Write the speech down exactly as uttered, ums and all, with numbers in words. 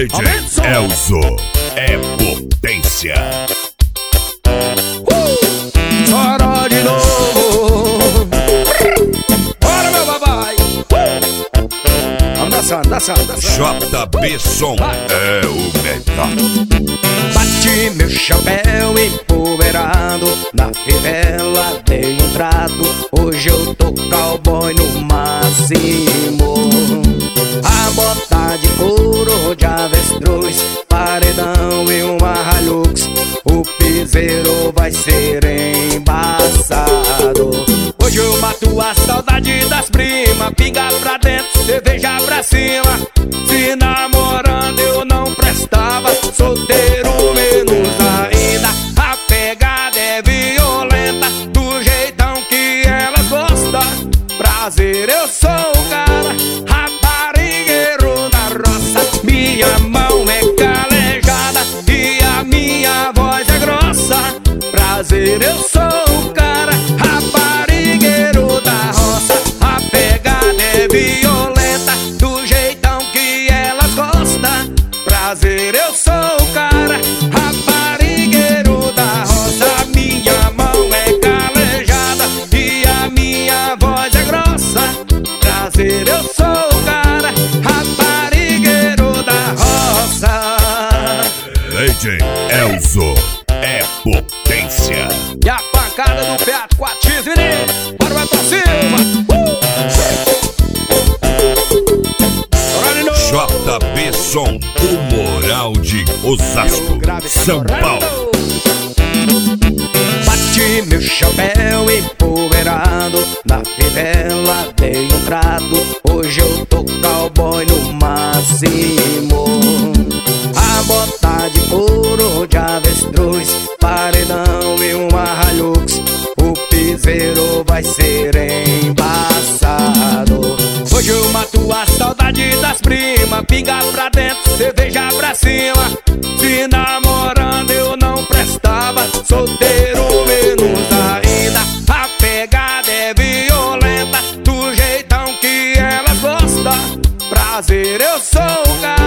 D J Elzo é potência. Uh! Chora de novo. Bora, meu babai. Uh! Vamos dançando, dançando, dançando. J B Som é o melhor. Bati meu chapéu empoeirado, na favela dei um trato. Hoje eu tô cowboy no máximo. A bota de couro de avestruz, paredão e uma Hilux. O piseiro vai ser embaçado. Hoje eu mato a saudade das primas. Pinga pra dentro, cerveja pra cima. Se namorando eu não prestava, solteiro menos ainda. A pegada é violenta, do jeitão que elas gostam. Prazer, eu sou o cara, raparigueiro da roça. Minha mão é calejada e a minha voz é grossa. Prazer, eu sou o cara, raparigueiro da roça. A pegada é violenta, do jeitão que elas gostam. Prazer, eu sou o cara, raparigueiro da roça. Minha mão é calejada e a minha voz é grossa. Prazer, eu sou o cara, raparigueiro da roça. D J Elzo é potência. E a pancada do Fiat quatro X, menino. Bora, vai pra cima. Uh! J B Som, o moral de Osasco, São Paulo. Bati meu chapéu empoeirado, na favela dei um trato. Hoje eu tô cowboy no máximo. A bota de couro de avestruz, paredão e uma Hilux. O piseiro vai ser embaçado. Hoje eu mato a saudade das primas. Pinga pra dentro, cerveja pra cima. Se namorando eu não prestava, solteiro menos ainda. A pegada é violenta, do jeitão que elas gostam. Prazer, eu sou o cara,